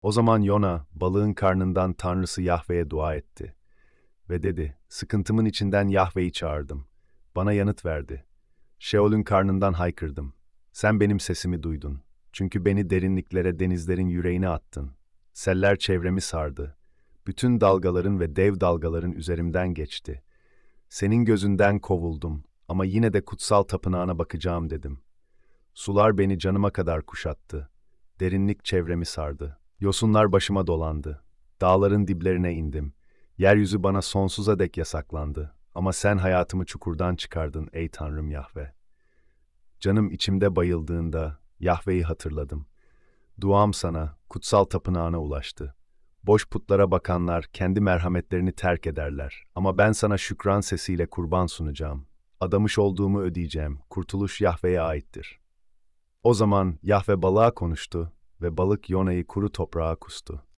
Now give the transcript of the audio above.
O zaman Yona, balığın karnından Tanrısı Yahve'ye dua etti. Ve dedi, sıkıntımın içinden Yahve'yi çağırdım. Bana yanıt verdi. Şeol'ün karnından haykırdım. Sen benim sesimi duydun. Çünkü beni derinliklere, denizlerin yüreğine attın. Seller çevremi sardı. Bütün dalgaların ve dev dalgaların üzerimden geçti. Senin gözünden kovuldum ama yine de kutsal tapınağına bakacağım dedim. Sular beni canıma kadar kuşattı. Derinlik çevremi sardı. Yosunlar başıma dolandı. Dağların diplerine indim. Yeryüzü bana sonsuza dek yasaklandı. Ama sen hayatımı çukurdan çıkardın ey Tanrım Yahve. Canım içimde bayıldığında Yahve'yi hatırladım. Duam sana, kutsal tapınağına ulaştı. Boş putlara bakanlar kendi merhametlerini terk ederler. Ama ben sana şükran sesiyle kurban sunacağım. Adamış olduğumu ödeyeceğim. Kurtuluş Yahve'ye aittir. O zaman Yahve balığa konuştu ve balık Yona'yı kuru toprağa kustu.